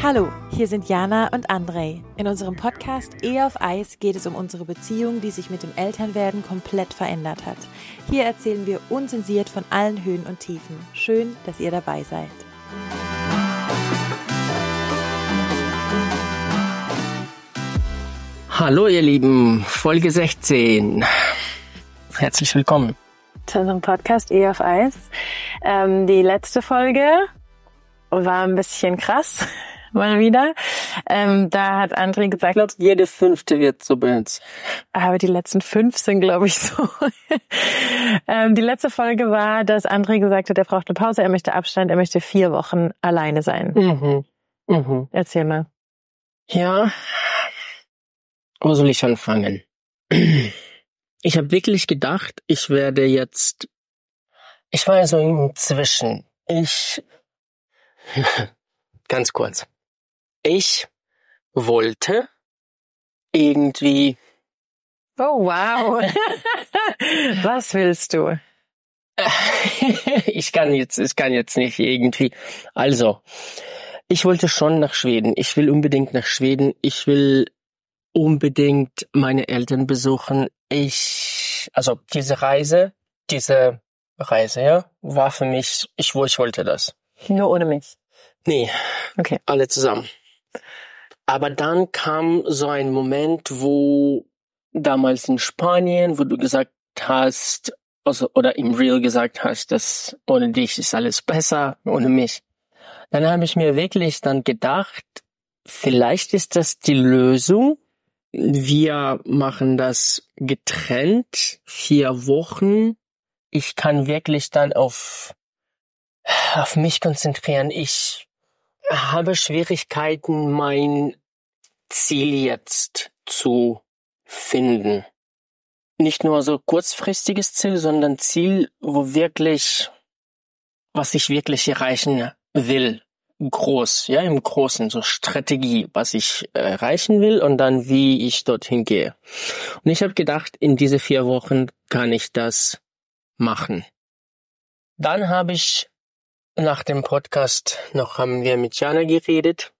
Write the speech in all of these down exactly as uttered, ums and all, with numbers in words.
Hallo, hier sind Jana und Andrei. In unserem Podcast Ehe auf Eis geht es um unsere Beziehung, die sich mit dem Elternwerden komplett verändert hat. Hier erzählen wir unzensiert von allen Höhen und Tiefen. Schön, dass ihr dabei seid. Hallo ihr Lieben, Folge sechzehn. Herzlich willkommen zu unserem Podcast Ehe auf Eis. Ähm, die letzte Folge war ein bisschen krass. Mal wieder. Ähm, da hat André gesagt, ich glaube, jede fünfte wird so bei uns. Aber die letzten fünf sind, glaube ich, so. ähm, die letzte Folge war, dass André gesagt hat, er braucht eine Pause, er möchte Abstand, er möchte vier Wochen alleine sein. Mhm. Mhm. Erzähl mal. Ja, wo soll ich anfangen? Ich habe wirklich gedacht, ich werde jetzt, ich war ja so inzwischen, ich, ganz kurz. Ich wollte irgendwie... Oh, wow. Was willst du? ich kann jetzt, ich kann jetzt nicht irgendwie. Also, ich wollte schon nach Schweden. Ich will unbedingt nach Schweden. Ich will unbedingt meine Eltern besuchen. Ich, also diese Reise, diese Reise, ja, war für mich, ich, wo ich wollte das. Nur ohne mich? Nee. Okay. Alle zusammen. Aber dann kam so ein Moment, wo damals in Spanien, wo du gesagt hast, also, oder im Real gesagt hast, dass ohne dich ist alles besser, ohne mich. Dann habe ich mir wirklich dann gedacht, vielleicht ist das die Lösung. Wir machen das getrennt, vier Wochen. Ich kann wirklich dann auf, auf mich konzentrieren. Ich habe Schwierigkeiten, mein Ziel jetzt zu finden. Nicht nur so kurzfristiges Ziel, sondern Ziel, wo wirklich, was ich wirklich erreichen will. Groß, ja, im Großen, so Strategie, was ich erreichen will und dann wie ich dorthin gehe. Und ich habe gedacht, in diese vier Wochen kann ich das machen. Dann habe ich nach dem Podcast noch haben wir mit Jana geredet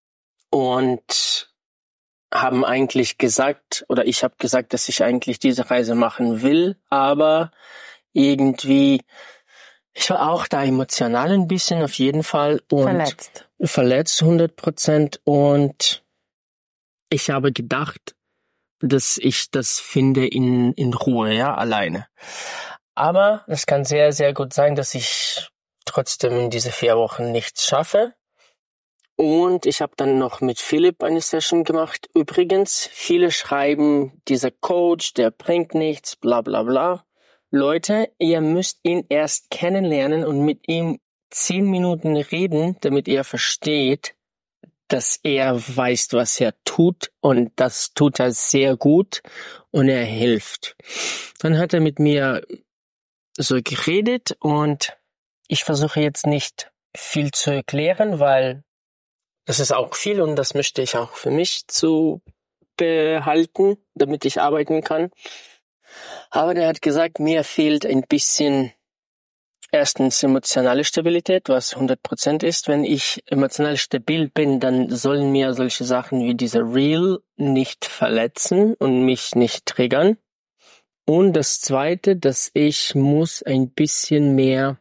und haben eigentlich gesagt, oder ich habe gesagt, dass ich eigentlich diese Reise machen will, aber irgendwie, ich war auch da emotional ein bisschen auf jeden Fall und verletzt, verletzt hundert Prozent und ich habe gedacht, dass ich das finde in in Ruhe, ja, alleine. Aber es kann sehr, sehr gut sein, dass ich trotzdem in diese vier Wochen nichts schaffe. Und ich habe dann noch mit Philipp eine Session gemacht. Übrigens, viele schreiben, dieser Coach, der bringt nichts, bla bla bla. Leute, ihr müsst ihn erst kennenlernen und mit ihm zehn Minuten reden, damit ihr versteht, dass er weiß, was er tut. Und das tut er sehr gut und er hilft. Dann hat er mit mir so geredet und ich versuche jetzt nicht viel zu erklären, weil das ist auch viel und das möchte ich auch für mich zu behalten, damit ich arbeiten kann. Aber der hat gesagt, mir fehlt ein bisschen erstens emotionale Stabilität, was hundert Prozent ist. Wenn ich emotional stabil bin, dann sollen mir solche Sachen wie dieser Real nicht verletzen und mich nicht triggern. Und das Zweite, dass ich muss ein bisschen mehr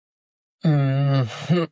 mm,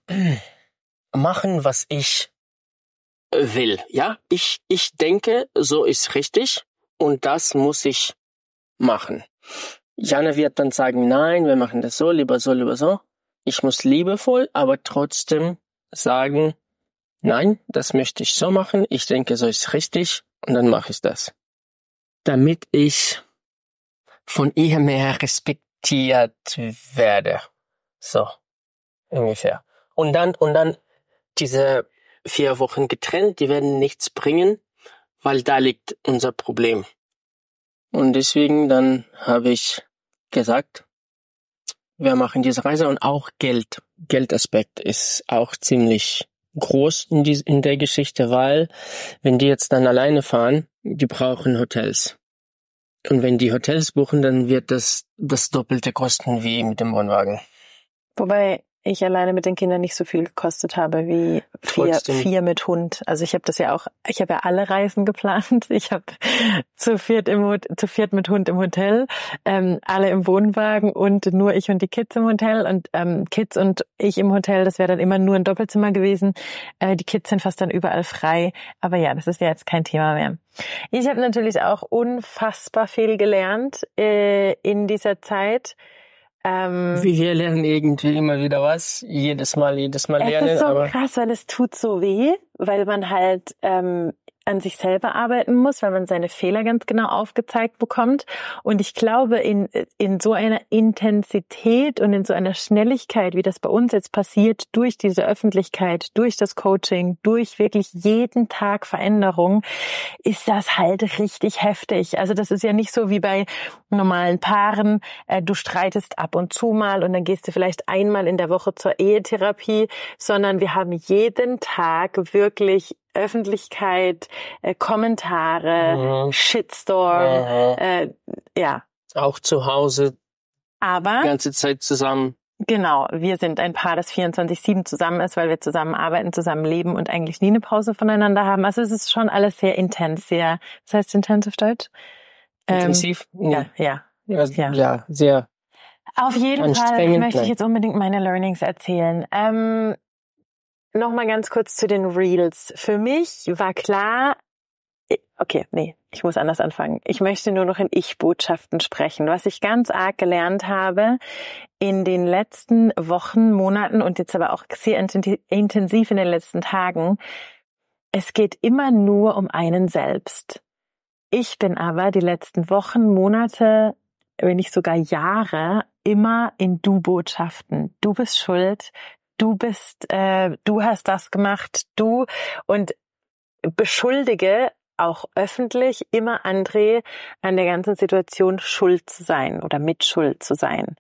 machen, was ich will. Ja, ich ich denke, so ist richtig und das muss ich machen. Jana wird dann sagen, nein, wir machen das so, lieber so, lieber so. Ich muss liebevoll, aber trotzdem sagen, nein, das möchte ich so machen. Ich denke, so ist richtig und dann mache ich das. Damit ich von ihr mehr respektiert werde. So, ungefähr. Und dann, und dann diese vier Wochen getrennt, die werden nichts bringen, weil da liegt unser Problem. Und deswegen dann habe ich gesagt, wir machen diese Reise und auch Geld. Geldaspekt ist auch ziemlich groß in, die, in der Geschichte, weil wenn die jetzt dann alleine fahren, die brauchen Hotels. Und wenn die Hotels buchen, dann wird das das Doppelte kosten wie mit dem Wohnwagen. Wobei ich alleine mit den Kindern nicht so viel gekostet habe wie vier, vier mit Hund. Also ich habe das ja auch, ich habe ja alle Reisen geplant. Ich habe zu viert im zu viert mit Hund im Hotel, ähm, alle im Wohnwagen und nur ich und die Kids im Hotel und ähm, Kids und ich im Hotel. Das wäre dann immer nur ein Doppelzimmer gewesen. Äh, die Kids sind fast dann überall frei. Aber ja, das ist ja jetzt kein Thema mehr. Ich habe natürlich auch unfassbar viel gelernt äh, in dieser Zeit. Ähm, wir lernen irgendwie immer wieder was, jedes Mal, jedes Mal lernen. Es ist so aber krass, weil es tut so weh, weil man halt ähm, an sich selber arbeiten muss, weil man seine Fehler ganz genau aufgezeigt bekommt. Und ich glaube, in in so einer Intensität und in so einer Schnelligkeit, wie das bei uns jetzt passiert, durch diese Öffentlichkeit, durch das Coaching, durch wirklich jeden Tag Veränderung, ist das halt richtig heftig. Also das ist ja nicht so wie bei normalen Paaren. Äh, du streitest ab und zu mal und dann gehst du vielleicht einmal in der Woche zur Ehetherapie, sondern wir haben jeden Tag wirklich Öffentlichkeit, äh, Kommentare, mhm. Shitstorm, mhm. äh, ja. Auch zu Hause. Aber die ganze Zeit zusammen. Genau, wir sind ein Paar, das vierundzwanzig sieben zusammen ist, weil wir zusammen arbeiten, zusammen leben und eigentlich nie eine Pause voneinander haben. Also es ist schon alles sehr intens, sehr, was heißt intens auf Deutsch? Intensiv? Ähm, ja, ja, ja. Ja, ja, sehr. Auf jeden Fall möchte ich jetzt unbedingt meine Learnings erzählen. Ähm, Nochmal ganz kurz zu den Reels. Für mich war klar, okay, nee, ich muss anders anfangen. Ich möchte nur noch in Ich-Botschaften sprechen. Was ich ganz arg gelernt habe in den letzten Wochen, Monaten und jetzt aber auch sehr intensiv in den letzten Tagen, es geht immer nur um einen selbst. Ich bin aber die letzten Wochen, Monate, wenn nicht sogar Jahre, immer in Du-Botschaften. Du bist schuld. Du bist, äh, du hast das gemacht, du und beschuldige auch öffentlich immer André an der ganzen Situation schuld zu sein oder mitschuld zu sein.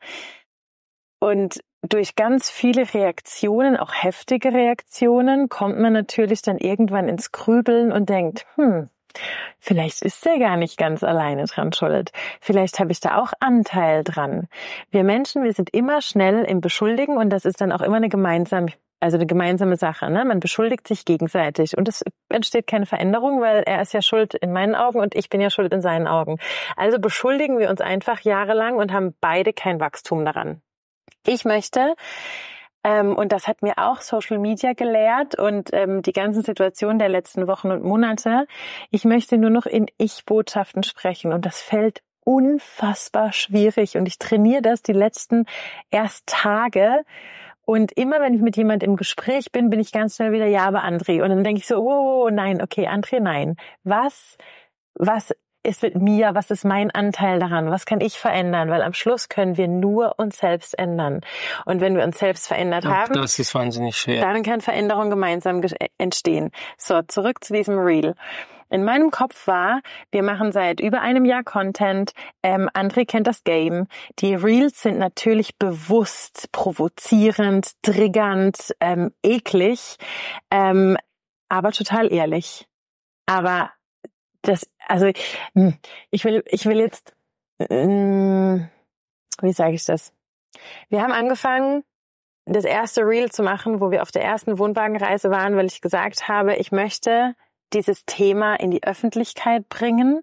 Und durch ganz viele Reaktionen, auch heftige Reaktionen, kommt man natürlich dann irgendwann ins Grübeln und denkt, hm, vielleicht ist er gar nicht ganz alleine dran schuld. Vielleicht habe ich da auch Anteil dran. Wir Menschen, wir sind immer schnell im Beschuldigen und das ist dann auch immer eine gemeinsame, also eine gemeinsame Sache. Ne? Man beschuldigt sich gegenseitig und es entsteht keine Veränderung, weil er ist ja schuld in meinen Augen und ich bin ja schuld in seinen Augen. Also beschuldigen wir uns einfach jahrelang und haben beide kein Wachstum daran. Ich möchte Ähm, und das hat mir auch Social Media gelehrt und ähm, die ganzen Situationen der letzten Wochen und Monate. Ich möchte nur noch in Ich-Botschaften sprechen und das fällt unfassbar schwierig und ich trainiere das die letzten erst Tage und immer wenn ich mit jemand im Gespräch bin, bin ich ganz schnell wieder, ja, aber André. Und dann denke ich so, oh, oh nein, okay, André, nein. Was, was ist mit mir, was ist mein Anteil daran, was kann ich verändern, weil am Schluss können wir nur uns selbst ändern. Und wenn wir uns selbst verändert ja, haben, das ist wahnsinnig schwer. Dann kann Veränderung gemeinsam entstehen. So, zurück zu diesem Reel. In meinem Kopf war, wir machen seit über einem Jahr Content, ähm, André kennt das Game. Die Reels sind natürlich bewusst, provozierend, triggernd, ähm, eklig, ähm, aber total ehrlich. Aber das, also ich will, ich will jetzt, wie sage ich das? Wir haben angefangen, das erste Reel zu machen, wo wir auf der ersten Wohnwagenreise waren, weil ich gesagt habe, ich möchte dieses Thema in die Öffentlichkeit bringen,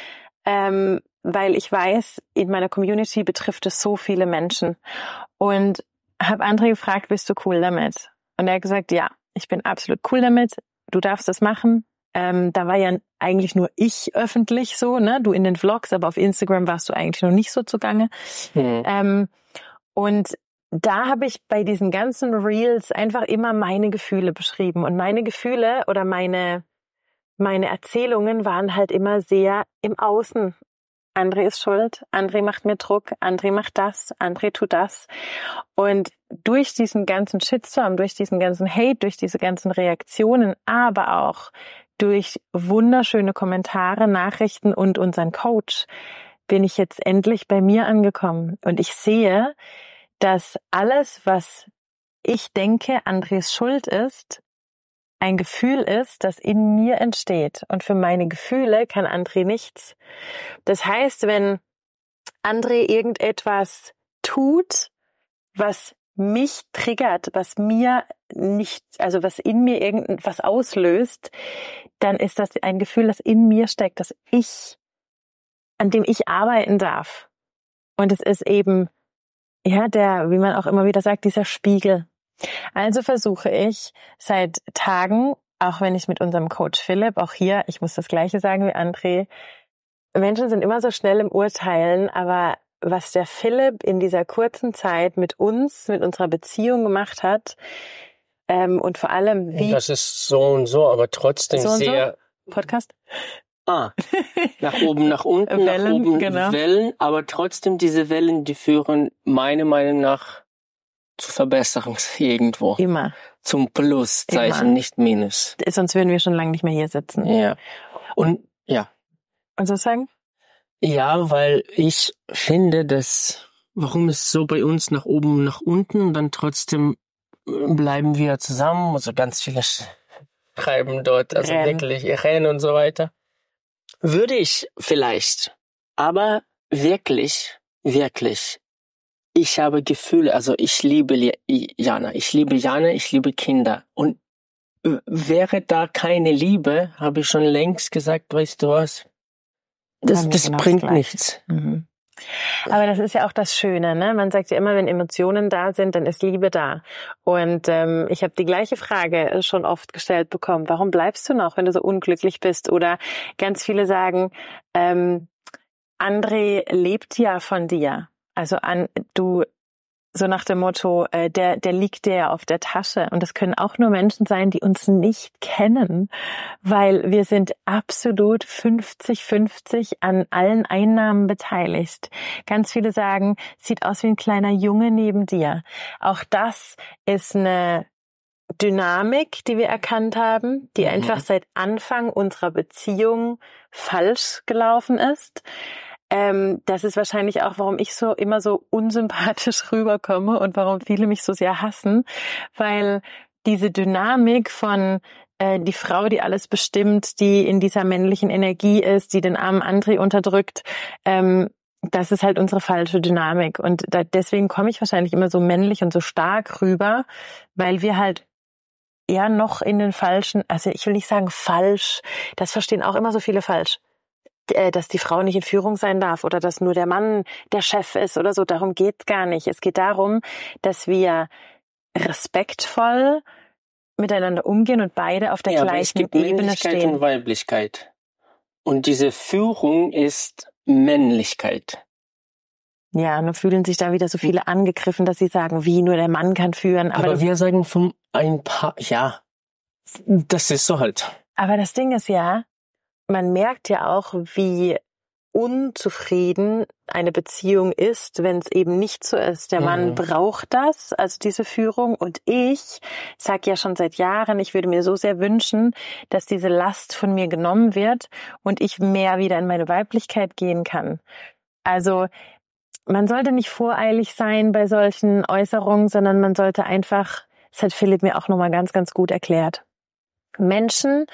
ähm, weil ich weiß, in meiner Community betrifft es so viele Menschen. Und habe André gefragt, bist du cool damit? Und er hat gesagt, ja, ich bin absolut cool damit, du darfst das machen. Ähm, da war ja eigentlich nur ich öffentlich so, ne? Du in den Vlogs, aber auf Instagram warst du eigentlich noch nicht so zugange. Mhm. Ähm, und da habe ich bei diesen ganzen Reels einfach immer meine Gefühle beschrieben. Und meine Gefühle oder meine, meine Erzählungen waren halt immer sehr im Außen. André ist schuld, André macht mir Druck, André macht das, André tut das. Und durch diesen ganzen Shitstorm, durch diesen ganzen Hate, durch diese ganzen Reaktionen, aber auch durch wunderschöne Kommentare, Nachrichten und unseren Coach bin ich jetzt endlich bei mir angekommen. Und ich sehe, dass alles, was ich denke, Andres Schuld ist, ein Gefühl ist, das in mir entsteht. Und für meine Gefühle kann André nichts. Das heißt, wenn André irgendetwas tut, was mich triggert, was mir nicht, also was in mir irgendwas auslöst, dann ist das ein Gefühl, das in mir steckt, dass ich, an dem ich arbeiten darf. Und es ist eben, ja, der, wie man auch immer wieder sagt, dieser Spiegel. Also versuche ich seit Tagen, auch wenn ich mit unserem Coach Philipp, auch hier, ich muss das Gleiche sagen wie André, Menschen sind immer so schnell im Urteilen, aber was der Philipp in dieser kurzen Zeit mit uns, mit unserer Beziehung gemacht hat, ähm, und vor allem wie... Das ist so und so, aber trotzdem so und sehr... So? Podcast? Ah, nach oben, nach unten, Wellen, nach oben genau. Wellen, aber trotzdem diese Wellen, die führen meiner Meinung nach zu Verbesserung irgendwo. Immer. Zum Pluszeichen, Immer. nicht Minus. Sonst würden wir schon lange nicht mehr hier sitzen. Ja. Und ja. Und so sagen? Ja, weil ich finde, dass, warum ist so bei uns nach oben, nach unten und dann trotzdem bleiben wir zusammen, also ganz viele schreiben dort, also Rennen. wirklich Rennen und so weiter. Würde ich vielleicht, aber wirklich, wirklich, ich habe Gefühle, also ich liebe Jana, ich liebe Jana, ich liebe Kinder und wäre da keine Liebe, habe ich schon längst gesagt, weißt du was, das, das genau bringt das nichts. Mhm. Aber das ist ja auch das Schöne, ne? Man sagt ja immer, wenn Emotionen da sind, dann ist Liebe da. Und ähm, ich habe die gleiche Frage schon oft gestellt bekommen. Warum bleibst du noch, wenn du so unglücklich bist? Oder ganz viele sagen, ähm, André lebt ja von dir. Also an du so nach dem Motto, äh, der der liegt dir ja auf der Tasche. Und das können auch nur Menschen sein, die uns nicht kennen, weil wir sind absolut fünfzig fünfzig an allen Einnahmen beteiligt. Ganz viele sagen, sieht aus wie ein kleiner Junge neben dir. Auch das ist eine Dynamik, die wir erkannt haben, die mhm. einfach seit Anfang unserer Beziehung falsch gelaufen ist. Ähm, das ist wahrscheinlich auch, warum ich so immer so unsympathisch rüberkomme und warum viele mich so sehr hassen, weil diese Dynamik von äh, die Frau, die alles bestimmt, die in dieser männlichen Energie ist, die den armen André unterdrückt, ähm, das ist halt unsere falsche Dynamik. Und da, deswegen komme ich wahrscheinlich immer so männlich und so stark rüber, weil wir halt eher noch in den falschen, also ich will nicht sagen falsch, das verstehen auch immer so viele falsch, dass die Frau nicht in Führung sein darf oder dass nur der Mann der Chef ist oder so. Darum geht's gar nicht. Es geht darum, dass wir respektvoll miteinander umgehen und beide auf der ja, gleichen aber es gibt Ebene Männlichkeit stehen. Und Weiblichkeit. Und diese Führung ist Männlichkeit. Ja, nur fühlen sich da wieder so viele angegriffen, dass sie sagen, wie, nur der Mann kann führen. Aber, aber wir sagen von ein paar, ja, das ist so halt. Aber das Ding ist ja, man merkt ja auch, wie unzufrieden eine Beziehung ist, wenn es eben nicht so ist. Der Mann mhm. braucht das, also diese Führung. Und ich sage ja schon seit Jahren, ich würde mir so sehr wünschen, dass diese Last von mir genommen wird und ich mehr wieder in meine Weiblichkeit gehen kann. Also man sollte nicht voreilig sein bei solchen Äußerungen, sondern man sollte einfach, das hat Philipp mir auch nochmal ganz, ganz gut erklärt, Menschen,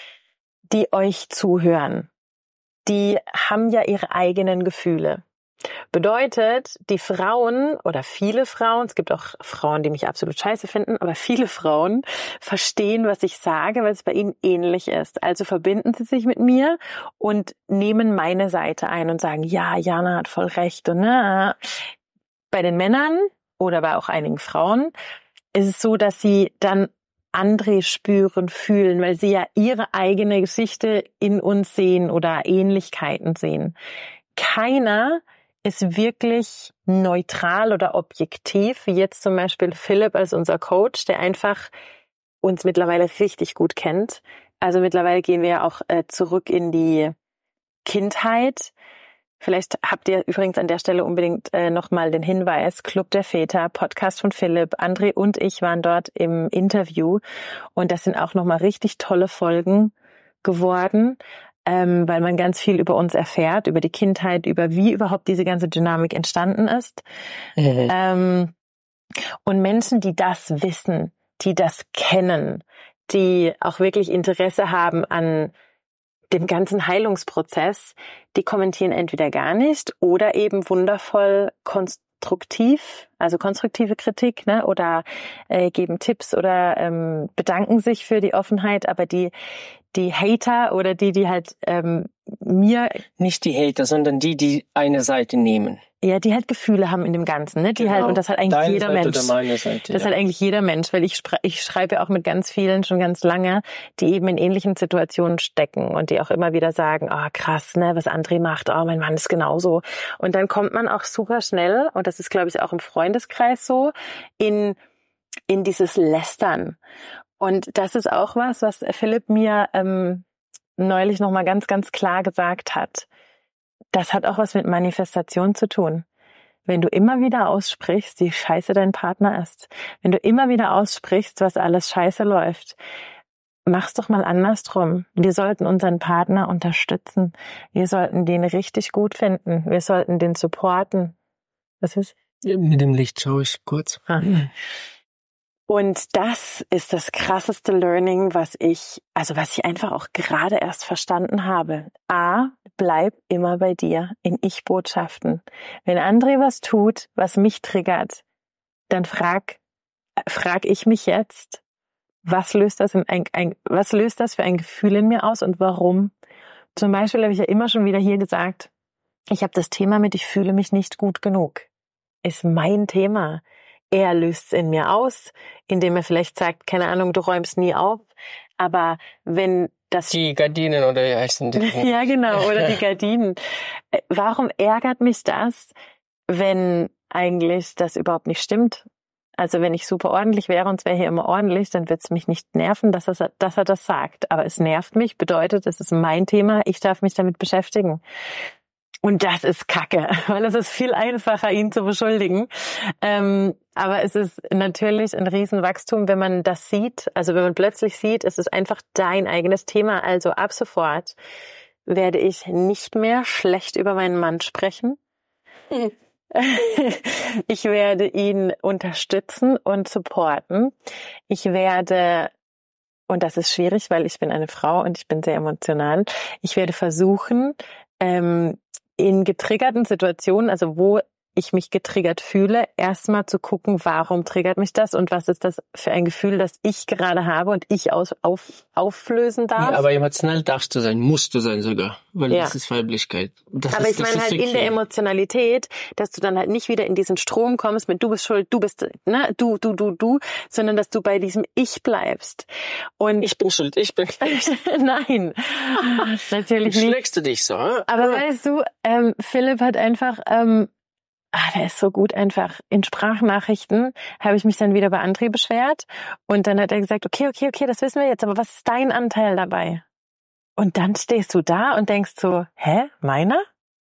die euch zuhören, die haben ja ihre eigenen Gefühle. Bedeutet, die Frauen oder viele Frauen, es gibt auch Frauen, die mich absolut scheiße finden, aber viele Frauen verstehen, was ich sage, weil es bei ihnen ähnlich ist. Also verbinden sie sich mit mir und nehmen meine Seite ein und sagen, ja, Jana hat voll recht. Und ne, bei den Männern oder bei auch einigen Frauen ist es so, dass sie dann André spüren, fühlen, weil sie ja ihre eigene Geschichte in uns sehen oder Ähnlichkeiten sehen. Keiner ist wirklich neutral oder objektiv, wie jetzt zum Beispiel Philipp als unser Coach, der einfach uns mittlerweile richtig gut kennt. Also mittlerweile gehen wir ja auch äh, zurück in die Kindheit. Vielleicht habt ihr übrigens an der Stelle unbedingt äh, nochmal den Hinweis, Club der Väter, Podcast von Philipp, André und ich waren dort im Interview und das sind auch nochmal richtig tolle Folgen geworden, ähm, weil man ganz viel über uns erfährt, über die Kindheit, über wie überhaupt diese ganze Dynamik entstanden ist. Mhm. Ähm, und Menschen, die das wissen, die das kennen, die auch wirklich Interesse haben an dem ganzen Heilungsprozess, die kommentieren entweder gar nicht oder eben wundervoll konst- konstruktiv, also konstruktive Kritik, ne, oder äh, geben Tipps oder ähm, bedanken sich für die Offenheit, aber die die Hater oder die, die halt ähm, mir... Nicht die Hater, sondern die, die eine Seite nehmen. Ja, die halt Gefühle haben in dem Ganzen, ne? Die genau. halt, und das hat eigentlich Deine jeder Seite Mensch. Oder meine Seite, das ja. hat eigentlich jeder Mensch, weil ich, spre- ich schreibe ja auch mit ganz vielen schon ganz lange, die eben in ähnlichen Situationen stecken und die auch immer wieder sagen, oh krass, ne, was André macht, oh mein Mann ist genauso. Und dann kommt man auch super schnell, und das ist glaube ich auch im Freundeskreis so, in, in dieses Lästern. Und das ist auch was, was Philipp mir ähm, neulich nochmal ganz, ganz klar gesagt hat. Das hat auch was mit Manifestation zu tun. Wenn du immer wieder aussprichst, wie scheiße dein Partner ist, wenn du immer wieder aussprichst, was alles scheiße läuft, mach's doch mal andersrum. Wir sollten unseren Partner unterstützen. Wir sollten den richtig gut finden. Wir sollten den supporten. Was ist? Ja, mit dem Licht schaue ich kurz. Ah. Und das ist das krasseste Learning, was ich, also was ich einfach auch gerade erst verstanden habe. A, bleib immer bei dir in Ich-Botschaften. Wenn André was tut, was mich triggert, dann frag, frag ich mich jetzt, was löst das in ein, ein, was löst das für ein Gefühl in mir aus und warum? Zum Beispiel habe ich ja immer schon wieder hier gesagt, ich habe das Thema mit, ich fühle mich nicht gut genug. Ist mein Thema. Er löst es in mir aus, indem er vielleicht sagt, keine Ahnung, du räumst nie auf. Aber wenn das... Die Gardinen oder wie heißen die? Ja, genau, oder die Gardinen. Warum ärgert mich das, wenn eigentlich das überhaupt nicht stimmt? Also wenn ich super ordentlich wäre und es wäre hier immer ordentlich, dann wird es mich nicht nerven, dass er, dass er das sagt. Aber es nervt mich, bedeutet, es ist mein Thema, ich darf mich damit beschäftigen. Und das ist Kacke, weil es ist viel einfacher, ihn zu beschuldigen. Ähm, aber es ist natürlich ein Riesenwachstum, wenn man das sieht. Also wenn man plötzlich sieht, es ist einfach dein eigenes Thema. Also ab sofort werde ich nicht mehr schlecht über meinen Mann sprechen. Mhm. Ich werde ihn unterstützen und supporten. Ich werde, und das ist schwierig, weil ich bin eine Frau und ich bin sehr emotional, ich werde versuchen, ähm, in getriggerten Situationen, also wo ich mich getriggert fühle, erstmal zu gucken, warum triggert mich das und was ist das für ein Gefühl, das ich gerade habe und ich aus, auf, auflösen darf. Ja, aber emotional darfst du sein, musst du sein sogar, weil ja. Das ist Weiblichkeit. Das aber ist, ich meine halt in der Emotionalität, dass du dann halt nicht wieder in diesen Strom kommst mit du bist schuld, du bist, ne, du, du, du, du, sondern dass du bei diesem Ich bleibst. Und ich bin schuld, ich bin Nein, natürlich nicht. Schlägst du dich so? Äh? Aber weißt du, ähm, Philipp hat einfach... Ähm, Ah, der ist so gut einfach. In Sprachnachrichten habe ich mich dann wieder bei André beschwert und dann hat er gesagt, okay, okay, okay, das wissen wir jetzt, aber was ist dein Anteil dabei? Und dann stehst du da und denkst so, hä, meiner?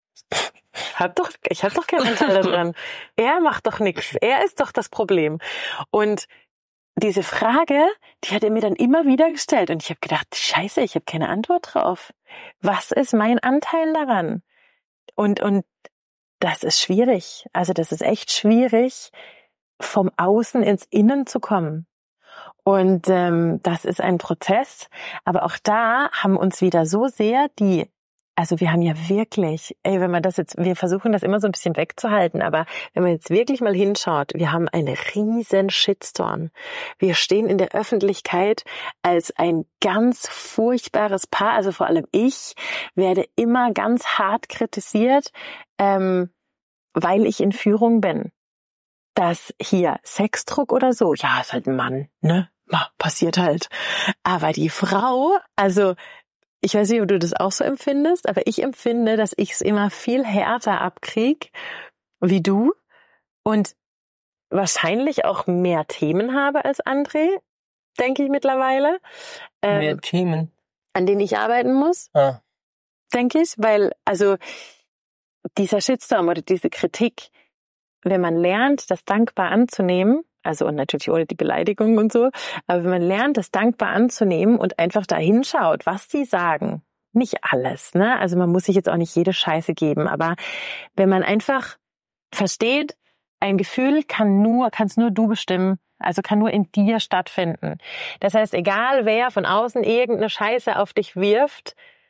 Hab doch, ich habe doch keinen Anteil daran. Er macht doch nichts. Er ist doch das Problem. Und diese Frage, die hat er mir dann immer wieder gestellt und ich habe gedacht, scheiße, ich habe keine Antwort drauf. Was ist mein Anteil daran? Und und das ist schwierig. Also das ist echt schwierig, vom Außen ins Innen zu kommen. Und ähm, das ist ein Prozess. Aber auch da haben uns wieder so sehr die, also wir haben ja wirklich, ey, wenn man das jetzt, wir versuchen das immer so ein bisschen wegzuhalten, aber wenn man jetzt wirklich mal hinschaut, wir haben einen riesen Shitstorm. Wir stehen in der Öffentlichkeit als ein ganz furchtbares Paar, also vor allem ich werde immer ganz hart kritisiert, ähm, weil ich in Führung bin. Dass hier Sexdruck oder so, ja, ist halt ein Mann, ne? Ja, passiert halt. Aber die Frau, also ich weiß nicht, ob du das auch so empfindest, aber ich empfinde, dass ich es immer viel härter abkrieg, wie du und wahrscheinlich auch mehr Themen habe als André, denke ich mittlerweile. Ähm, mehr Themen? An denen ich arbeiten muss, ah. denke ich, weil, also dieser Shitstorm oder diese Kritik, wenn man lernt, das dankbar anzunehmen, also und natürlich ohne die Beleidigung und so, aber wenn man lernt, das dankbar anzunehmen und einfach da hinschaut, was die sagen, nicht alles, ne? Also man muss sich jetzt auch nicht jede Scheiße geben, aber wenn man einfach versteht, ein Gefühl kann nur, kannst nur du bestimmen, also kann nur in dir stattfinden. Das heißt, egal wer von außen irgendeine Scheiße auf dich wirft,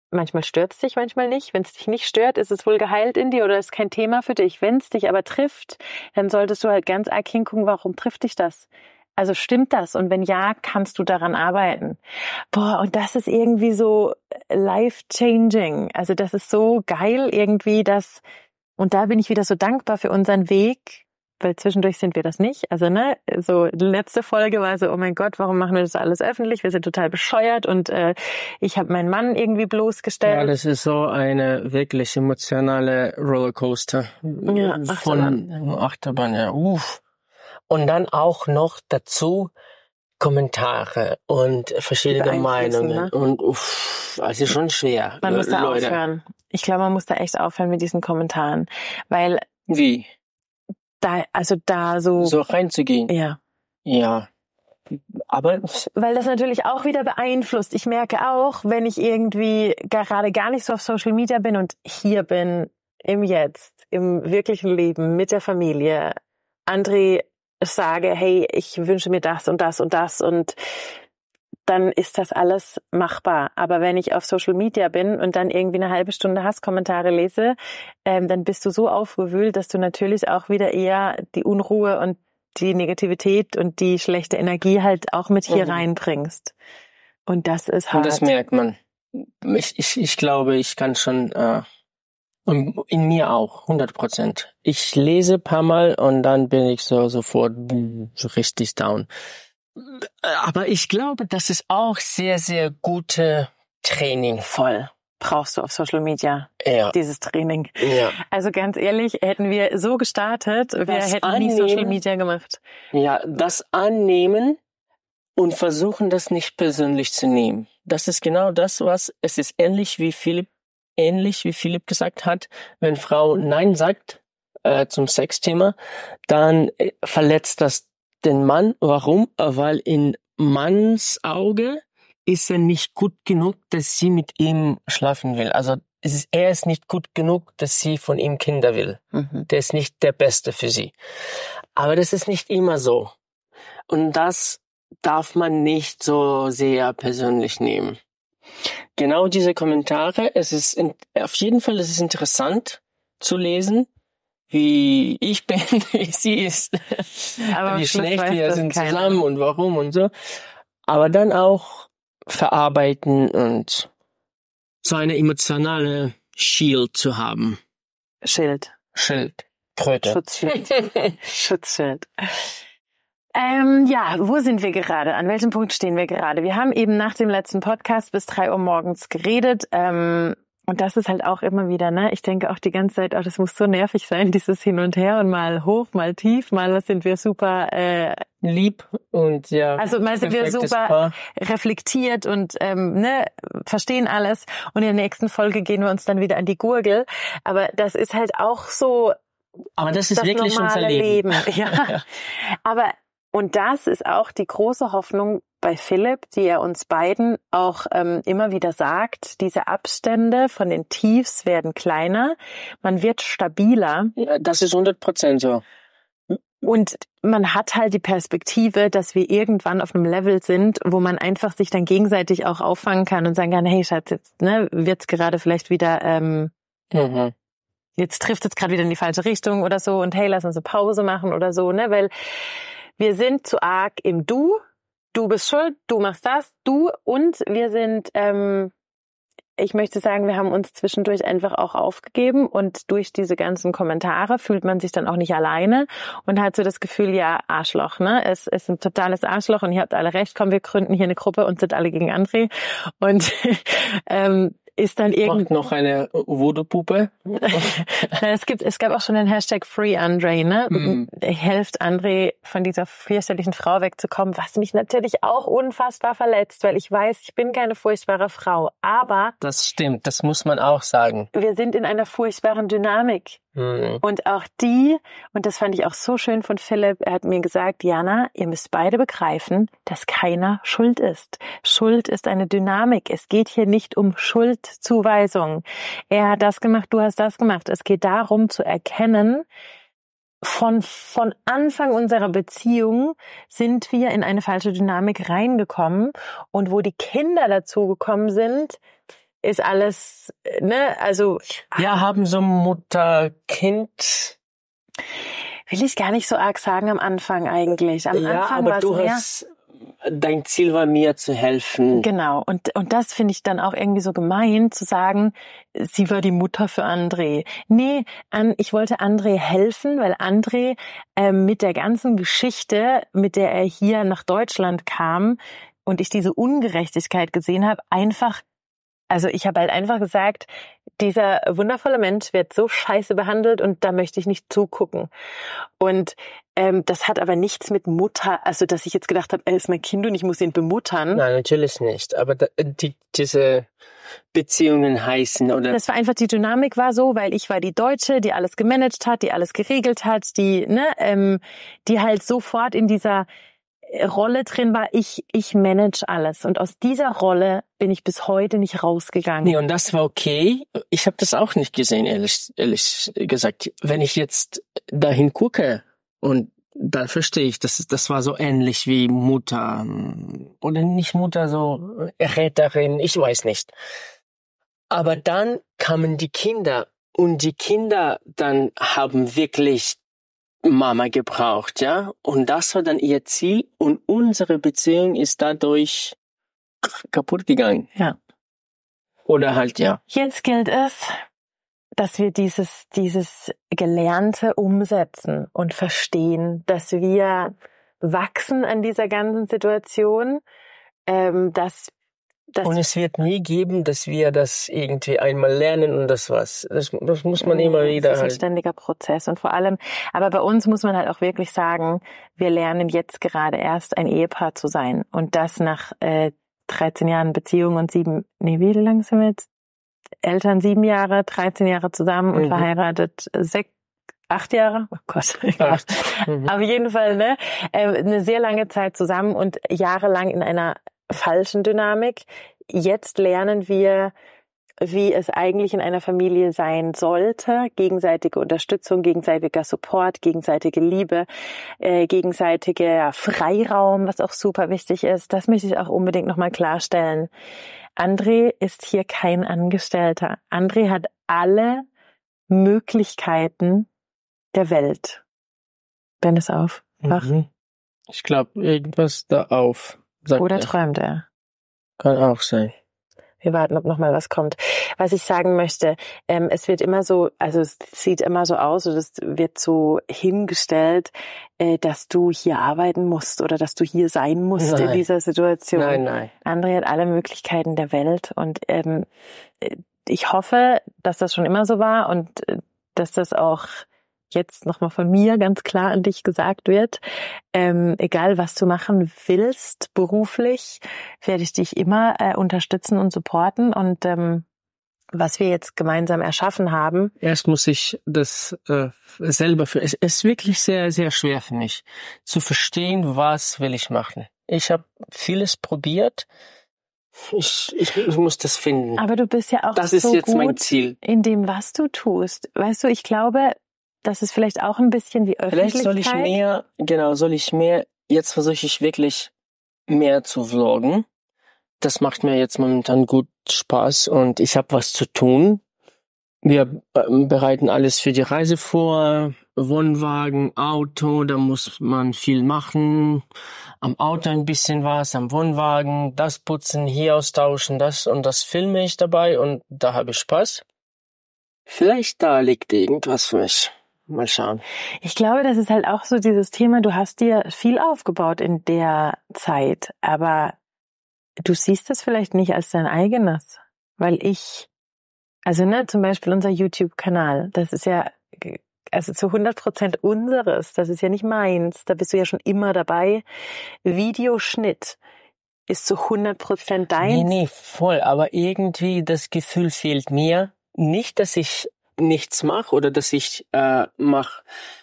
manchmal stört es dich, manchmal nicht. Wenn es dich nicht stört, ist es wohl geheilt in dir oder ist kein Thema für dich. Wenn es dich aber trifft, dann solltest du halt ganz arg hingucken, warum trifft dich das? Also stimmt das? Und wenn ja, kannst du daran arbeiten. Boah, und das ist irgendwie so life-changing. Also das ist so geil irgendwie, dass, und da bin ich wieder so dankbar für unseren Weg, weil zwischendurch sind wir das nicht. Also ne, so die letzte Folge war so, oh mein Gott, warum machen wir das alles öffentlich? Wir sind total bescheuert und äh, ich habe meinen Mann irgendwie bloßgestellt. Ja, das ist so eine wirklich emotionale Rollercoaster. Ja, Achterbahn. Von Achterbahn, ja, uff. Und dann auch noch dazu Kommentare und verschiedene Meinungen. Ne? Und uff, also schon schwer. Man muss da Leute. aufhören. Ich glaube, man muss da echt aufhören mit diesen Kommentaren. Weil Wie? Da, also da so... So reinzugehen? Ja. Ja. Aber... Weil das natürlich auch wieder beeinflusst. Ich merke auch, wenn ich irgendwie gerade gar nicht so auf Social Media bin und hier bin, im Jetzt, im wirklichen Leben, mit der Familie, André sage, hey, ich wünsche mir das und das und das und dann ist das alles machbar. Aber wenn ich auf Social Media bin und dann irgendwie eine halbe Stunde Hasskommentare lese, ähm, dann bist du so aufgewühlt, dass du natürlich auch wieder eher die Unruhe und die Negativität und die schlechte Energie halt auch mit hier mhm. reinbringst. Und das ist hart. Und das merkt man. Ich, ich, ich glaube, ich kann schon... Äh Und in mir auch, hundert Prozent. Ich lese ein paar Mal und dann bin ich so sofort so richtig down. Aber ich glaube, das ist auch sehr, sehr gute Training. Voll. Brauchst du auf Social Media ja. dieses Training. Ja. Also ganz ehrlich, hätten wir so gestartet, wir das hätten annehmen, nie Social Media gemacht. Ja, das annehmen und versuchen, das nicht persönlich zu nehmen. Das ist genau das, was, es ist ähnlich wie Philipp Ähnlich wie Philipp gesagt hat, wenn Frau Nein sagt äh, zum Sexthema, dann äh, verletzt das den Mann. Warum? Weil in Manns Auge ist er nicht gut genug, dass sie mit ihm schlafen will. Also es ist, er ist nicht gut genug, dass sie von ihm Kinder will. Mhm. Der ist nicht der Beste für sie. Aber das ist nicht immer so. Und das darf man nicht so sehr persönlich nehmen. Genau diese Kommentare, es ist in, auf jeden Fall, es ist interessant zu lesen, wie ich bin, wie sie ist, aber wie schlecht wir sind keiner. Zusammen und warum und so. Aber dann auch verarbeiten und so eine emotionale Shield zu haben. Schild. Schild. Kröte. Schutzschild. Schutzschild. Ähm, ja, wo sind wir gerade? An welchem Punkt stehen wir gerade? Wir haben eben nach dem letzten Podcast bis drei Uhr morgens geredet. Ähm, und das ist halt auch immer wieder, ne? Ich denke auch die ganze Zeit, oh, das muss so nervig sein, dieses Hin und Her und mal hoch, mal tief, mal sind wir super äh, lieb und ja. Also mal sind wir super Paar. reflektiert und ähm, ne, verstehen alles. Und in der nächsten Folge gehen wir uns dann wieder an die Gurgel. Aber das ist halt auch so. Aber das ist das wirklich unser Leben. Leben. Ja. ja. Aber und das ist auch die große Hoffnung bei Philipp, die er uns beiden auch ähm, immer wieder sagt. Diese Abstände von den Tiefs werden kleiner. Man wird stabiler. Ja, das ist hundert Prozent so. Und man hat halt die Perspektive, dass wir irgendwann auf einem Level sind, wo man einfach sich dann gegenseitig auch auffangen kann und sagen kann, hey Schatz, jetzt ne, wird's gerade vielleicht wieder... Ähm, mhm. Jetzt trifft es gerade wieder in die falsche Richtung oder so und hey, lass uns eine Pause machen oder so, ne, weil wir sind zu arg im Du, du bist schuld, du machst das, du und wir sind, ähm, ich möchte sagen, wir haben uns zwischendurch einfach auch aufgegeben und durch diese ganzen Kommentare fühlt man sich dann auch nicht alleine und hat so das Gefühl, ja, Arschloch, ne, es ist ein totales Arschloch und ihr habt alle recht, komm, wir gründen hier eine Gruppe und sind alle gegen André und ähm, ist dann irgendwie noch eine Voodoo-Puppe. es gibt, es gab auch schon den Hashtag Free André, ne? Mm. Helft André von dieser fürchterlichen Frau wegzukommen, was mich natürlich auch unfassbar verletzt, weil ich weiß, ich bin keine furchtbare Frau, aber das stimmt, das muss man auch sagen. Wir sind in einer furchtbaren Dynamik. Mm. Und auch die, und das fand ich auch so schön von Philipp, er hat mir gesagt, Jana, ihr müsst beide begreifen, dass keiner schuld ist. Schuld ist eine Dynamik. Es geht hier nicht um Schuldzuweisung. Er hat das gemacht, du hast das gemacht. Es geht darum zu erkennen, von, von Anfang unserer Beziehung sind wir in eine falsche Dynamik reingekommen und wo die Kinder dazugekommen sind, ist alles, ne, also. Ja, haben so Mutter-Kind. Will ich gar nicht so arg sagen am Anfang eigentlich. Am ja, Anfang aber war du es mehr, hast, dein Ziel war mir zu helfen. Genau, und und das finde ich dann auch irgendwie so gemein, zu sagen, sie war die Mutter für André. Nee, an, ich wollte André helfen, weil André ähm, mit der ganzen Geschichte, mit der er hier nach Deutschland kam und ich diese Ungerechtigkeit gesehen habe, einfach, also ich habe halt einfach gesagt, dieser wundervolle Mensch wird so scheiße behandelt und da möchte ich nicht zugucken. Und ähm, das hat aber nichts mit Mutter, also dass ich jetzt gedacht habe, er ist mein Kind und ich muss ihn bemuttern. Nein, natürlich nicht. Aber da, die, diese Beziehungen heißen oder. Das war einfach, die Dynamik war so, weil ich war die Deutsche, die alles gemanagt hat, die alles geregelt hat, die, ne, ähm, die halt sofort in dieser Rolle drin war, ich ich manage alles. Und aus dieser Rolle bin ich bis heute nicht rausgegangen. Nee, und das war okay. Ich habe das auch nicht gesehen, ehrlich, ehrlich gesagt. Wenn ich jetzt dahin gucke und dann verstehe ich, das, das war so ähnlich wie Mutter. Oder nicht Mutter, so Retterin, ich weiß nicht. Aber dann kamen die Kinder und die Kinder dann haben wirklich Mama gebraucht, ja. Und das war dann ihr Ziel und unsere Beziehung ist dadurch kaputt gegangen. Ja. Oder halt, ja. Jetzt gilt es, dass wir dieses, dieses Gelernte umsetzen und verstehen, dass wir wachsen an dieser ganzen Situation, ähm, dass Das und es wird nie geben, dass wir das irgendwie einmal lernen und das war's. Das, das muss man immer wieder halt. Das ist ein halt. ständiger Prozess und vor allem, aber bei uns muss man halt auch wirklich sagen, wir lernen jetzt gerade erst ein Ehepaar zu sein und das nach äh, dreizehn Jahren Beziehung und sieben, nee, wie lang sind wir jetzt? Eltern sieben Jahre, dreizehn Jahre zusammen und Mhm. verheiratet sechs, acht Jahre? Oh Gott. Acht. Mhm. Auf jeden Fall, ne? Äh, eine sehr lange Zeit zusammen und jahrelang in einer falschen Dynamik. Jetzt lernen wir, wie es eigentlich in einer Familie sein sollte. Gegenseitige Unterstützung, gegenseitiger Support, gegenseitige Liebe, äh, gegenseitiger Freiraum, was auch super wichtig ist. Das möchte ich auch unbedingt nochmal klarstellen. André ist hier kein Angestellter. André hat alle Möglichkeiten der Welt. Wenn es auf. Wach. Mhm. Ich glaube, irgendwas da auf. Sagt Oder er. träumt er? Kann auch sein. Wir warten, ob noch mal was kommt. Was ich sagen möchte, ähm, es wird immer so, also es sieht immer so aus, oder es wird so hingestellt, äh, dass du hier arbeiten musst oder dass du hier sein musst Nein. in dieser Situation. Nein, nein. André hat alle Möglichkeiten der Welt und ähm, ich hoffe, dass das schon immer so war und äh, dass das auch jetzt nochmal von mir ganz klar an dich gesagt wird. Ähm, egal, was du machen willst, beruflich, werde ich dich immer äh, unterstützen und supporten. Und ähm, was wir jetzt gemeinsam erschaffen haben. Erst muss ich das äh, selber für. Es ist wirklich sehr, sehr schwer für mich zu verstehen, was will ich machen. Ich habe vieles probiert. Ich, ich, ich muss das finden. Aber du bist ja auch das so ist jetzt gut mein Ziel. in dem, was du tust. Weißt du, ich glaube, das ist vielleicht auch ein bisschen wie Öffentlichkeit. Vielleicht soll ich mehr, genau, soll ich mehr, jetzt versuche ich wirklich mehr zu vloggen. Das macht mir jetzt momentan gut Spaß und ich habe was zu tun. Wir äh, bereiten alles für die Reise vor, Wohnwagen, Auto, da muss man viel machen. Am Auto ein bisschen was, am Wohnwagen, das putzen, hier austauschen, das und das filme ich dabei und da habe ich Spaß. Vielleicht da liegt irgendwas für mich. Mal schauen. Ich glaube, das ist halt auch so dieses Thema, du hast dir viel aufgebaut in der Zeit, aber du siehst das vielleicht nicht als dein eigenes, weil ich, also ne, zum Beispiel unser YouTube-Kanal, das ist ja also zu hundert Prozent unseres, das ist ja nicht meins, da bist du ja schon immer dabei. Videoschnitt ist zu hundert Prozent deins. Nee, nee, voll, aber irgendwie das Gefühl fehlt mir. Nicht, dass ich nichts mache oder dass ich äh, mache.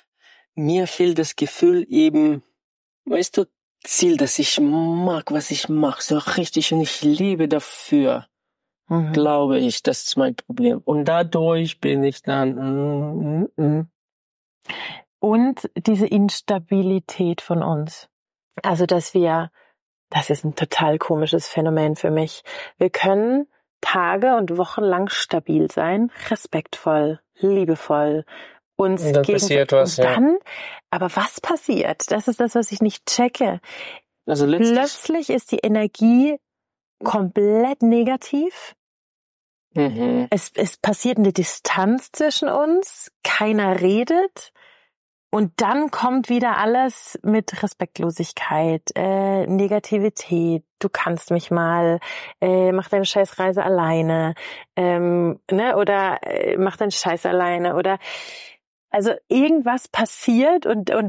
Mir fehlt das Gefühl eben, weißt du, Ziel, dass ich mag, was ich mache, so richtig und ich lebe dafür, mhm. glaube ich, das ist mein Problem. Und dadurch bin ich dann mm, mm, mm. Und diese Instabilität von uns. Also, dass wir, das ist ein total komisches Phänomen für mich. Wir können Tage und Wochen lang stabil sein, respektvoll, liebevoll, uns Und dann gegenseitig. passiert was, und ja. dann, aber was passiert? Das ist das, was ich nicht checke. Also letztlich, Plötzlich ist die Energie komplett negativ. mhm. Es, es passiert eine Distanz zwischen uns, keiner redet und dann kommt wieder alles mit Respektlosigkeit, äh, Negativität, du kannst mich mal, äh, mach deine Scheißreise alleine, ähm, ne, oder äh, mach deinen Scheiß alleine oder also irgendwas passiert und und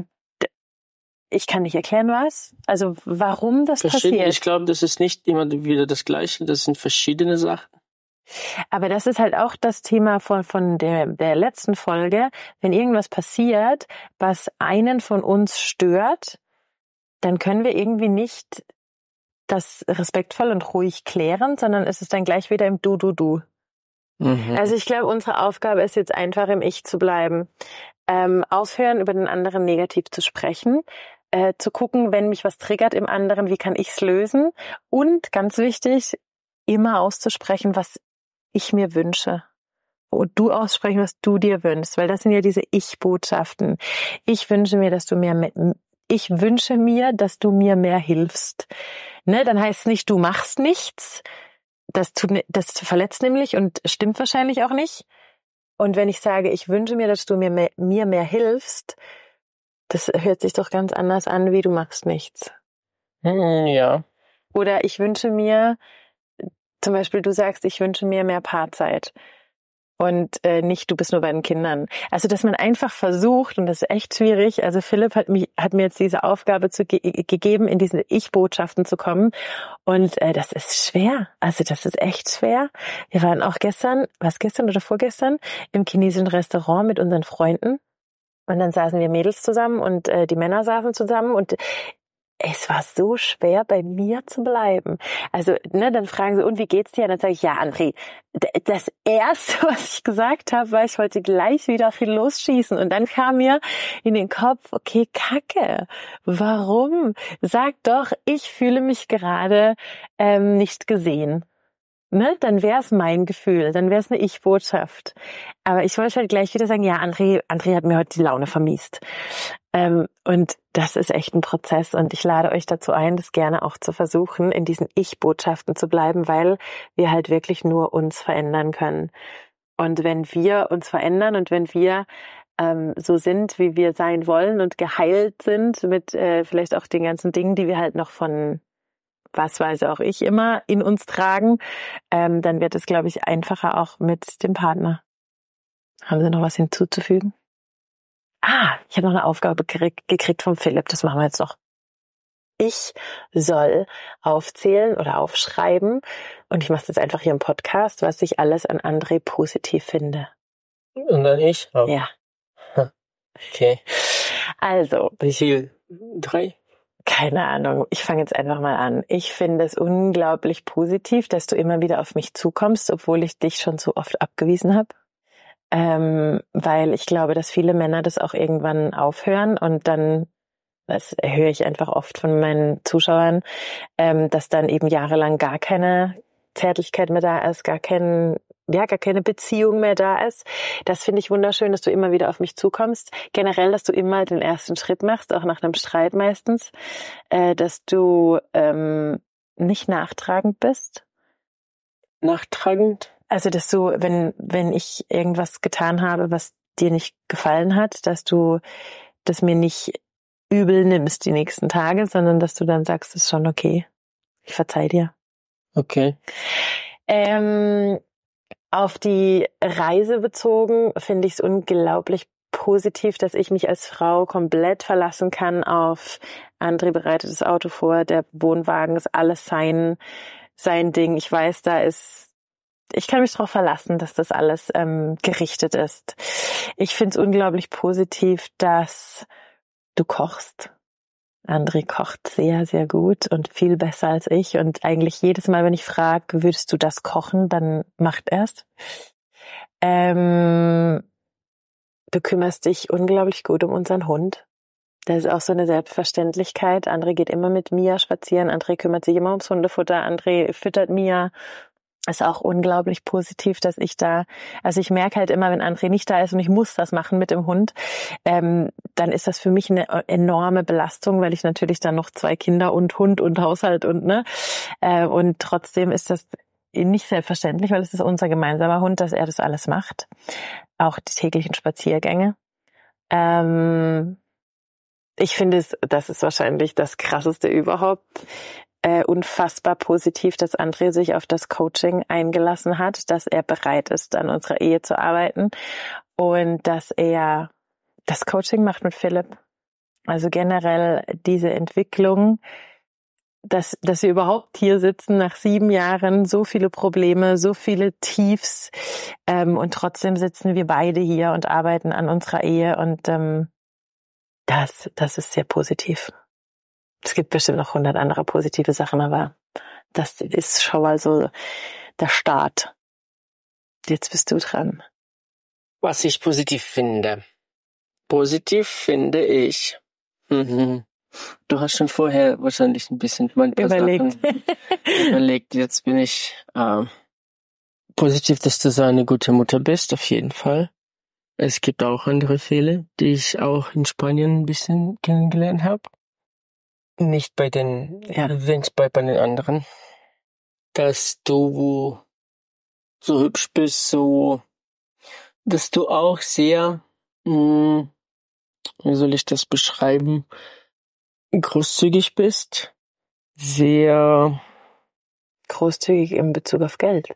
ich kann nicht erklären, was. Also warum das Verschieden, passiert. ich glaube, das ist nicht immer wieder das Gleiche, das sind verschiedene Sachen. Aber das ist halt auch das Thema von, von der, der letzten Folge. Wenn irgendwas passiert, was einen von uns stört, dann können wir irgendwie nicht das respektvoll und ruhig klären, sondern es ist dann gleich wieder im Du, Du, Du. Mhm. Also ich glaube, unsere Aufgabe ist jetzt einfach im Ich zu bleiben. Ähm, aufhören, über den anderen negativ zu sprechen. Äh, zu gucken, wenn mich was triggert im anderen, wie kann ich's lösen? Und ganz wichtig, immer auszusprechen, was ich mir wünsche. Und du aussprechen, was du dir wünschst, weil das sind ja diese Ich-Botschaften. Ich wünsche mir, dass du mir, ich wünsche mir, dass du mir mehr hilfst. Ne, dann heißt es nicht, du machst nichts. Das tut, das verletzt nämlich und stimmt wahrscheinlich auch nicht. Und wenn ich sage, ich wünsche mir, dass du mir mehr, mir mehr hilfst, das hört sich doch ganz anders an, wie du machst nichts. Hm, ja. Oder ich wünsche mir, zum Beispiel du sagst, ich wünsche mir mehr Paarzeit und äh, nicht, du bist nur bei den Kindern. Also, dass man einfach versucht, und das ist echt schwierig, also Philipp hat, mich, hat mir jetzt diese Aufgabe zu ge- gegeben, in diese Ich-Botschaften zu kommen und äh, das ist schwer, also das ist echt schwer. Wir waren auch gestern, was gestern oder vorgestern, im chinesischen Restaurant mit unseren Freunden und dann saßen wir Mädels zusammen und äh, die Männer saßen zusammen und es war so schwer, bei mir zu bleiben. Also, ne, dann fragen sie, und wie geht's dir? Und dann sage ich, ja, André, d- das Erste, was ich gesagt habe, war, ich wollte gleich wieder viel losschießen. Und dann kam mir in den Kopf, okay, Kacke, warum? Sag doch, ich fühle mich gerade ähm, nicht gesehen. Ne, dann wäre es mein Gefühl, dann wäre es eine Ich-Botschaft. Aber ich wollte halt gleich wieder sagen, ja, André, André hat mir heute die Laune vermiest. Ähm, und das ist echt ein Prozess und ich lade euch dazu ein, das gerne auch zu versuchen, in diesen Ich-Botschaften zu bleiben, weil wir halt wirklich nur uns verändern können. Und wenn wir uns verändern und wenn wir ähm, so sind, wie wir sein wollen und geheilt sind mit äh, vielleicht auch den ganzen Dingen, die wir halt noch von was weiß auch ich immer in uns tragen, ähm, dann wird es, glaube ich, einfacher auch mit dem Partner. Haben Sie noch was hinzuzufügen? Ah, ich habe noch eine Aufgabe gekriegt, gekriegt vom Philipp, das machen wir jetzt noch. Ich soll aufzählen oder aufschreiben, und ich mache es jetzt einfach hier im Podcast, was ich alles an André positiv finde. Und dann ich auch. Ja. Okay. Also. Wie viel? Drei? Keine Ahnung, ich fange jetzt einfach mal an. Ich finde es unglaublich positiv, dass du immer wieder auf mich zukommst, obwohl ich dich schon so oft abgewiesen habe. Ähm, weil ich glaube, dass viele Männer das auch irgendwann aufhören und dann, das höre ich einfach oft von meinen Zuschauern, ähm, dass dann eben jahrelang gar keine Zärtlichkeit mehr da ist, gar kein ja, gar keine Beziehung mehr da ist. Das finde ich wunderschön, dass du immer wieder auf mich zukommst. Generell, dass du immer den ersten Schritt machst, auch nach einem Streit meistens, äh, dass du ähm, nicht nachtragend bist. Nachtragend? Also, dass du, wenn wenn ich irgendwas getan habe, was dir nicht gefallen hat, dass du das mir nicht übel nimmst die nächsten Tage, sondern dass du dann sagst, es ist schon okay. Ich verzeih dir. Okay. Ähm, Auf die Reise bezogen finde ich es unglaublich positiv, dass ich mich als Frau komplett verlassen kann auf André bereitet das Auto vor, der Wohnwagen ist alles sein, sein Ding. Ich weiß, da ist, ich kann mich darauf verlassen, dass das alles ähm, gerichtet ist. Ich finde es unglaublich positiv, dass du kochst. André kocht sehr, sehr gut und viel besser als ich. Und eigentlich jedes Mal, wenn ich frage, würdest du das kochen, dann macht er es. Ähm, du kümmerst dich unglaublich gut um unseren Hund. Das ist auch so eine Selbstverständlichkeit. André geht immer mit Mia spazieren. André kümmert sich immer ums Hundefutter. André füttert Mia. ist auch unglaublich positiv, dass ich da, also ich merke halt immer, wenn André nicht da ist und ich muss das machen mit dem Hund, ähm, dann ist das für mich eine enorme Belastung, weil ich natürlich dann noch zwei Kinder und Hund und Haushalt und ne, äh, und trotzdem ist das nicht selbstverständlich, weil es ist unser gemeinsamer Hund, dass er das alles macht, auch die täglichen Spaziergänge. Ähm, ich finde es, das ist wahrscheinlich das Krasseste überhaupt. Äh, unfassbar positiv, dass André sich auf das Coaching eingelassen hat, dass er bereit ist, an unserer Ehe zu arbeiten und dass er das Coaching macht mit Philipp. Also generell diese Entwicklung, dass, dass wir überhaupt hier sitzen nach sieben Jahren, so viele Probleme, so viele Tiefs ähm, und trotzdem sitzen wir beide hier und arbeiten an unserer Ehe und ähm, das, das ist sehr positiv. Es gibt bestimmt noch hundert andere positive Sachen, aber das ist schon mal so der Start. Jetzt bist du dran. Was ich positiv finde. Positiv finde ich. Mhm. Du hast schon vorher wahrscheinlich ein bisschen mein Überlegt. überlegt. Jetzt bin ich äh, positiv, dass du so eine gute Mutter bist, auf jeden Fall. Es gibt auch andere Fälle, die ich auch in Spanien ein bisschen kennengelernt habe. Nicht bei den, ja, nicht bei, bei den anderen. Dass du so hübsch bist, so, dass du auch sehr, mh, wie soll ich das beschreiben, großzügig bist. Sehr großzügig in Bezug auf Geld.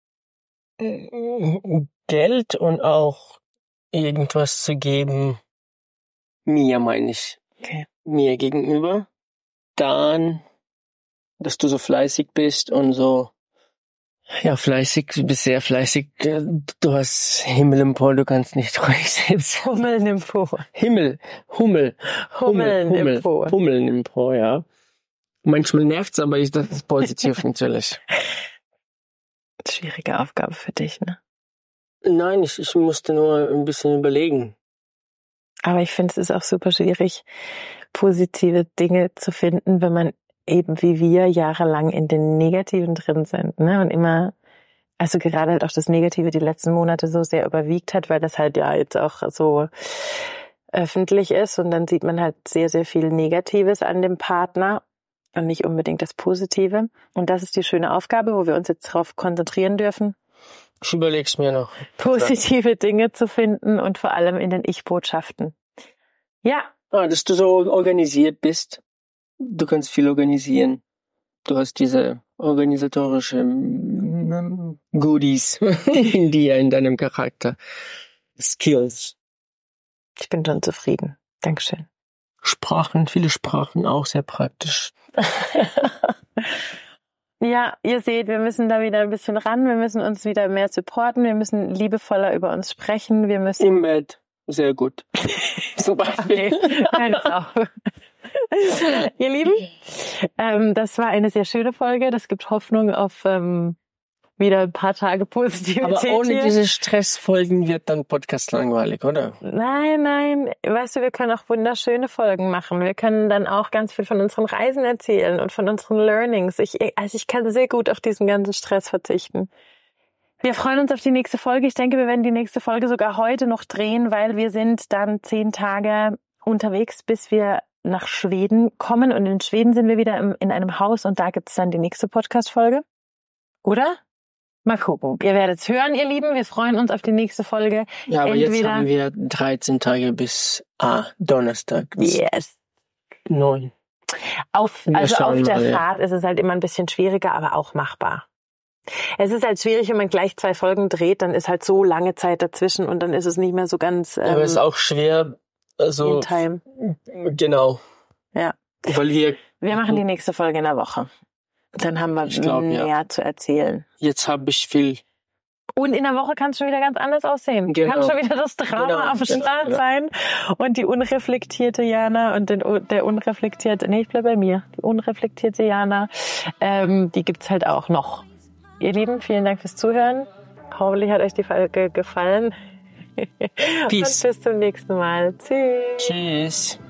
Geld und auch irgendwas zu geben. Mir, meine ich. Okay. Mir gegenüber. Dann, dass du so fleißig bist und so, ja, fleißig, du bist sehr fleißig. Du hast Himmel im Po, du kannst nicht ruhig selbst. Hummeln im Po. Himmel, Hummel, Hummeln Hummel, im Po. Hummeln im Po, ja. Manchmal nervt's, aber ich, das ist positiv natürlich. Schwierige Aufgabe für dich, ne? Nein, ich, ich musste nur ein bisschen überlegen. Aber ich finde, es ist auch super schwierig, positive Dinge zu finden, wenn man eben wie wir jahrelang in den Negativen drin sind, ne? Und immer, also gerade halt auch das Negative die letzten Monate so sehr überwiegt hat, weil das halt ja jetzt auch so öffentlich ist und dann sieht man halt sehr, sehr viel Negatives an dem Partner und nicht unbedingt das Positive. Und das ist die schöne Aufgabe, wo wir uns jetzt darauf konzentrieren dürfen. Ich überleg's mir noch. Positive Dinge zu finden und vor allem in den Ich-Botschaften. Ja. Ah, dass du so organisiert bist. Du kannst viel organisieren. Du hast diese organisatorische mm, Goodies in dir, in deinem Charakter. Skills. Ich bin schon zufrieden. Dankeschön. Sprachen, viele Sprachen, auch sehr praktisch. Ja, ihr seht, wir müssen da wieder ein bisschen ran. Wir müssen uns wieder mehr supporten. Wir müssen liebevoller über uns sprechen. Wir müssen im Bett. Sehr gut. Zum Beispiel. Okay, auch. Ihr Lieben, ähm, das war eine sehr schöne Folge. Das gibt Hoffnung auf ähm, wieder ein paar Tage Positivität. Aber ohne hier. diese Stressfolgen wird dann Podcast langweilig, oder? Nein, nein. Weißt du, wir können auch wunderschöne Folgen machen. Wir können dann auch ganz viel von unseren Reisen erzählen und von unseren Learnings. Ich, also ich kann sehr gut auf diesen ganzen Stress verzichten. Wir freuen uns auf die nächste Folge. Ich denke, wir werden die nächste Folge sogar heute noch drehen, weil wir sind dann zehn Tage unterwegs, bis wir nach Schweden kommen. Und in Schweden sind wir wieder im, in einem Haus und da gibt's dann die nächste Podcast-Folge. Oder? Mal gucken. Ihr werdet es hören, ihr Lieben. Wir freuen uns auf die nächste Folge. Ja, aber Entweder jetzt haben wir dreizehn Tage bis ah, Donnerstag. Yes. Neun. Auf, also auf der mal, ja. Fahrt ist es halt immer ein bisschen schwieriger, aber auch machbar. Es ist halt schwierig, wenn man gleich zwei Folgen dreht, dann ist halt so lange Zeit dazwischen und dann ist es nicht mehr so ganz ähm, aber es ist auch schwer, also in time. Genau. Ja. Weil wir Wir machen die nächste Folge in der Woche. Dann haben wir glaub, mehr ja. zu erzählen. Jetzt habe ich viel. Und in der Woche kann es schon wieder ganz anders aussehen. Genau. Kann schon wieder das Drama Genau. am Start Genau. sein. Und die unreflektierte Jana und den, der unreflektierte, nee, ich bleib bei mir, die unreflektierte Jana, ähm, die gibt's halt auch noch. Ihr Lieben, vielen Dank fürs Zuhören. Hoffentlich hat euch die Folge gefallen. Peace. Und bis zum nächsten Mal. Tschüss. Tschüss.